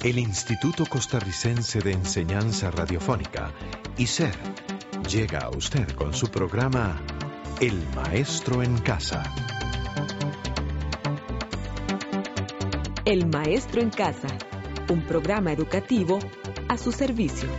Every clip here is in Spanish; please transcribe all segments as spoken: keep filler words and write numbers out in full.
El Instituto Costarricense de Enseñanza Radiofónica, I C E R, llega a usted con su programa El Maestro en Casa. El Maestro en Casa, un programa educativo a su servicio.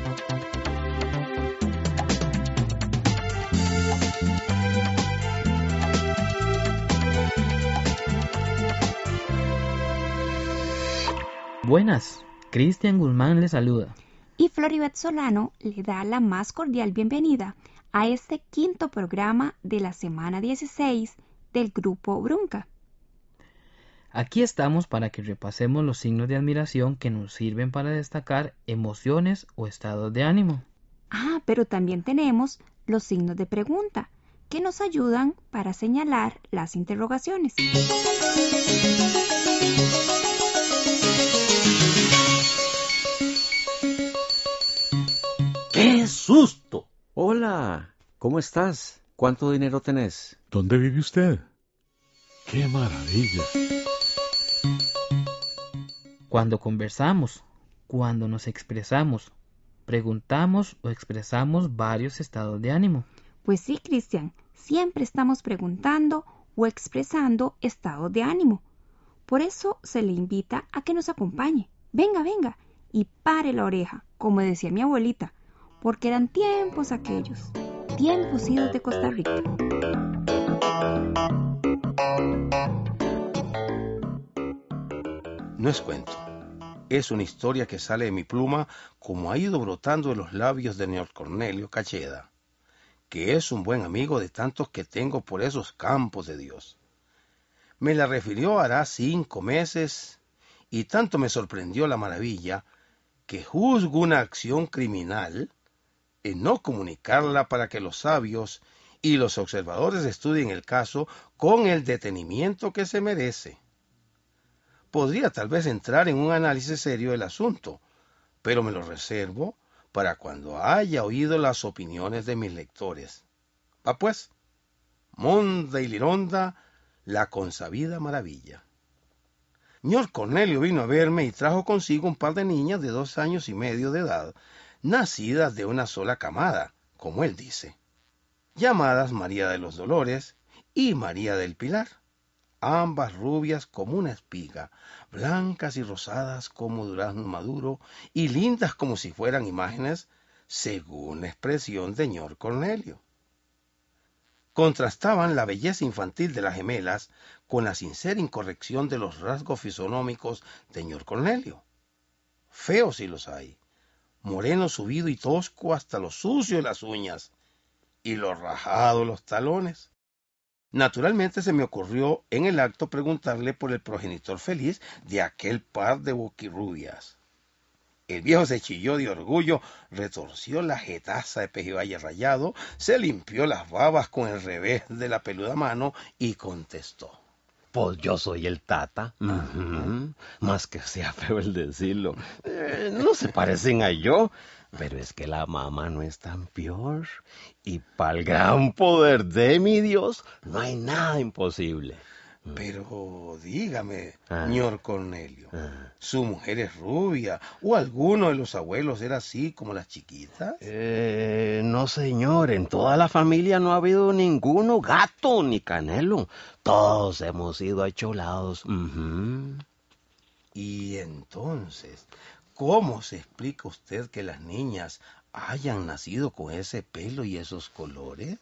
Buenas, Cristian Guzmán le saluda. Y Floribet Solano le da la más cordial bienvenida a este quinto programa de la semana dieciséis del Grupo Brunca. Aquí estamos para que repasemos los signos de admiración que nos sirven para destacar emociones o estados de ánimo. Ah, pero también tenemos los signos de pregunta, que nos ayudan para señalar las interrogaciones. ¡Qué susto! Hola, ¿cómo estás? ¿Cuánto dinero tenés? ¿Dónde vive usted? ¡Qué maravilla! Cuando conversamos, cuando nos expresamos, preguntamos o expresamos varios estados de ánimo. Pues sí, Cristian, siempre estamos preguntando o expresando estados de ánimo. Por eso se le invita a que nos acompañe. Venga, venga, y pare la oreja, como decía mi abuelita, porque eran tiempos aquellos, tiempos idos de Costa Rica. No es cuento, es una historia que sale de mi pluma como ha ido brotando de los labios de señor Cornelio Cacheda, que es un buen amigo de tantos que tengo por esos campos de Dios. Me la refirió hará cinco meses y tanto me sorprendió la maravilla que juzgo una acción criminal en no comunicarla para que los sabios y los observadores estudien el caso con el detenimiento que se merece. Podría tal vez entrar en un análisis serio del asunto, pero me lo reservo para cuando haya oído las opiniones de mis lectores. Va pues, monda y lironda, la consabida maravilla. Señor Cornelio vino a verme y trajo consigo un par de niñas de dos años y medio de edad, nacidas de una sola camada, como él dice, llamadas María de los Dolores y María del Pilar, ambas rubias como una espiga, blancas y rosadas como durazno maduro y lindas como si fueran imágenes, según la expresión de señor Cornelio. Contrastaban la belleza infantil de las gemelas con la sincera incorrección de los rasgos fisonómicos de señor Cornelio. Feos si los hay, moreno subido y tosco hasta lo sucio de las uñas y lo rajado de los talones. Naturalmente se me ocurrió en el acto preguntarle por el progenitor feliz de aquel par de boquirrubias. El viejo se chilló de orgullo, retorció la jetaza de pejibaye rayado, se limpió las babas con el revés de la peluda mano y contestó. Pues yo soy el tata. Uh-huh. Más que sea feo el decirlo. Eh, no se parecen a yo, pero es que la mamá no es tan peor. Y para el gran poder de mi Dios, no hay nada imposible. Pero dígame, Ah. señor Cornelio, Ah. ¿su mujer es rubia o alguno de los abuelos era así como las chiquitas? Eh, no, señor, en toda la familia no ha habido ninguno gato ni canelo. Todos hemos sido acholados. Uh-huh. Y entonces, ¿cómo se explica usted que las niñas hayan nacido con ese pelo y esos colores?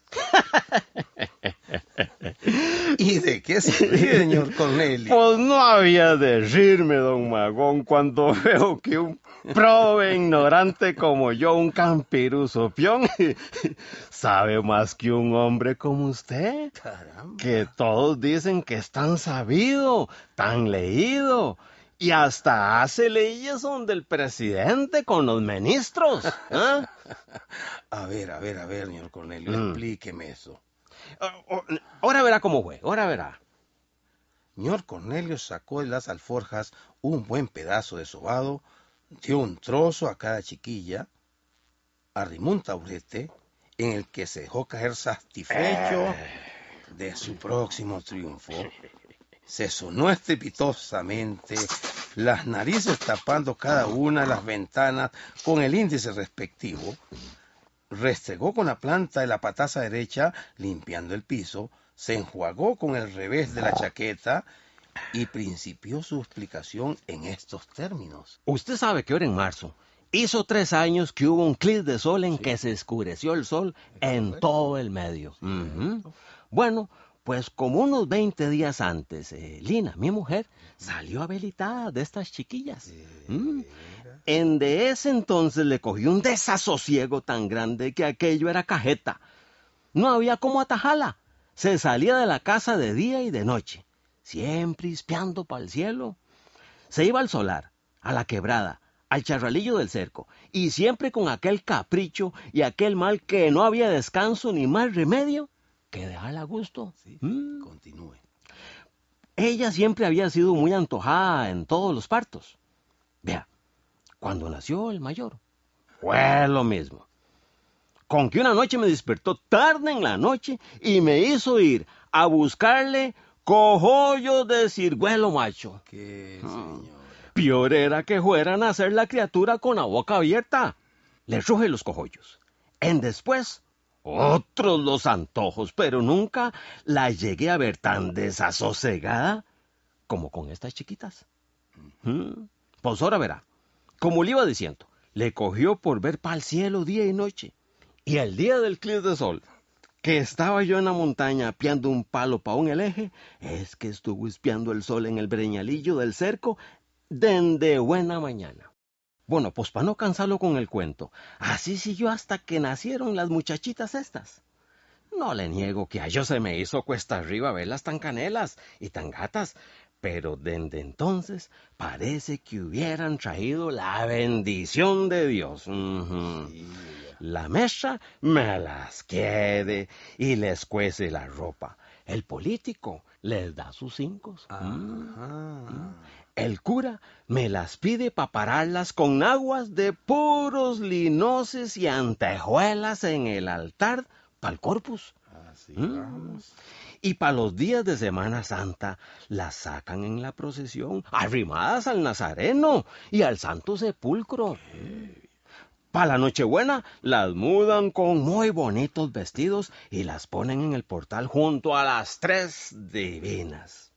¿Y de qué se ríe, señor Cornelio? Pues no había de rirme, don Magón, cuando veo que un prove ignorante como yo, un campiruso pión, sabe más que un hombre como usted. Caramba. Que todos dicen que es tan sabido, tan leído, y hasta hace leyes donde el presidente con los ministros. ¿Eh? A ver, a ver, a ver, señor Cornelio, Mm. explíqueme eso. Ahora verá cómo fue, ahora verá. Señor Cornelio sacó de las alforjas un buen pedazo de sobado, dio un trozo a cada chiquilla, arrimó un taburete en el que se dejó caer satisfecho de su próximo triunfo. Se sonó estrepitosamente las narices tapando cada una de las ventanas con el índice respectivo, restregó con la planta de la pataza derecha limpiando el piso, se enjuagó con el revés de la chaqueta y principió su explicación en estos términos. Usted sabe que ahora en marzo hizo tres años que hubo un clic de sol en sí. que se oscureció el sol en todo el medio. Sí. Uh-huh. Bueno, pues como unos veinte días antes, eh, Lina, mi mujer, salió habilitada de estas chiquillas. Sí. Mm. En de ese entonces le cogió un desasosiego tan grande que aquello era cajeta. No había cómo atajarla. Se salía de la casa de día y de noche, siempre espiando para el cielo. Se iba al solar, a la quebrada, al charralillo del cerco, y siempre con aquel capricho y aquel mal que no había descanso ni más remedio que dejarla a gusto. Sí, mm. Continúe. Ella siempre había sido muy antojada en todos los partos. Vea, cuando nació el mayor, fue lo mismo. Con que una noche me despertó tarde en la noche y me hizo ir a buscarle cojollos de ciruelo macho. ¿Qué, señor? Peor era que fuera a nacer la criatura con la boca abierta. Le ruje los cojollos. En después, otros los antojos, pero nunca la llegué a ver tan desasosegada como con estas chiquitas. ¿Mm? Pues ahora verá, como le iba diciendo, le cogió por ver para el cielo día y noche. Y el día del clic de sol, que estaba yo en la montaña apiando un palo para un eleje, es que estuvo espiando el sol en el breñalillo del cerco desde buena mañana. Bueno, pues para no cansarlo con el cuento, así siguió hasta que nacieron las muchachitas estas. No le niego que a yo se me hizo cuesta arriba verlas tan canelas y tan gatas, pero desde entonces parece que hubieran traído la bendición de Dios. Uh-huh. Sí. La mesa me las quede y les cuece la ropa. El político les da sus cinco. Mm. El cura me las pide para pararlas con aguas de puros linoces y antejuelas en el altar para el corpus. Así mm. vamos. Y para los días de Semana Santa las sacan en la procesión, arrimadas al Nazareno y al Santo Sepulcro. ¿Qué? Para la Nochebuena las mudan con muy bonitos vestidos y las ponen en el portal junto a las tres divinas.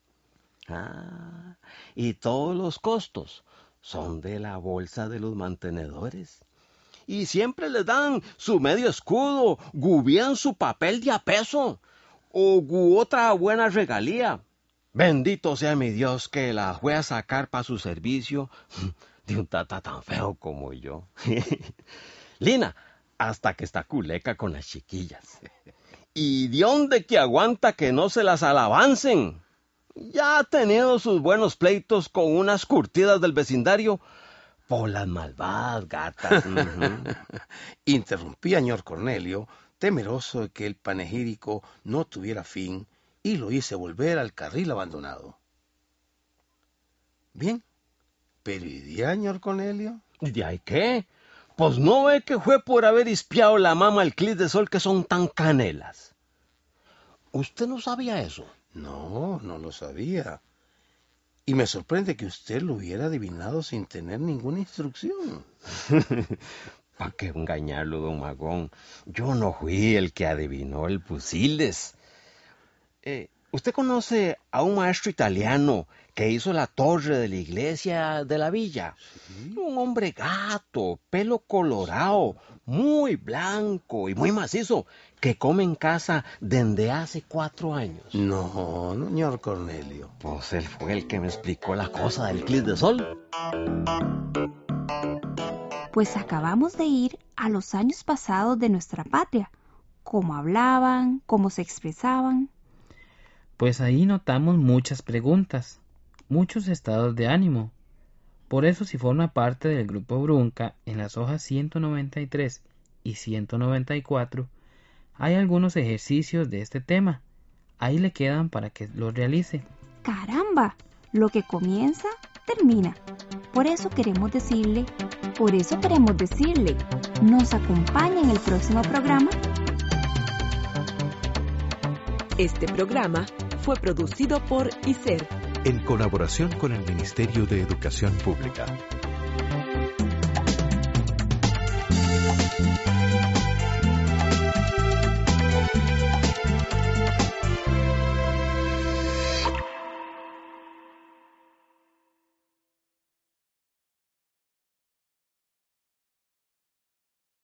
Ah, y todos los costos son de la bolsa de los mantenedores. Y siempre les dan su medio escudo, gubían su papel de a peso, o gu otra buena regalía. Bendito sea mi Dios que las voy a sacar para su servicio de un tata tan feo como yo. Lina, hasta que está culeca con las chiquillas. Y de dónde que aguanta que no se las alabancen. Ya ha tenido sus buenos pleitos con unas curtidas del vecindario por las malvadas gatas. Uh-huh. Interrumpía señor Cornelio, temeroso de que el panegírico no tuviera fin, y lo hice volver al carril abandonado. Bien, pero ¿y de ahí, señor Cornelio? ¿De ahí qué? Pues no ve que fue por haber espiado la mama al clic de sol que son tan canelas. ¿Usted no sabía eso? No, no lo sabía. Y me sorprende que usted lo hubiera adivinado sin tener ninguna instrucción. ¿Para qué engañarlo, don Magón? Yo no fui el que adivinó el Pusiles. Eh, ¿Usted conoce a un maestro italiano que hizo la torre de la iglesia de la villa? ¿Sí? Un hombre gato, pelo colorado, muy blanco y muy macizo, que come en casa desde hace cuatro años. No, no, señor Cornelio. Pues él fue el que me explicó la cosa del clic de sol. Pues acabamos de ir a los años pasados de nuestra patria. Cómo hablaban, cómo se expresaban. Pues ahí notamos muchas preguntas, muchos estados de ánimo. Por eso, si forma parte del grupo Brunca, en las hojas ciento noventa y tres y ciento noventa y cuatro, hay algunos ejercicios de este tema. Ahí le quedan para que los realice. ¡Caramba! Lo que comienza, termina. Por eso queremos decirle, por eso queremos decirle, ¿nos acompaña en el próximo programa? Este programa fue producido por I S E R, en colaboración con el Ministerio de Educación Pública.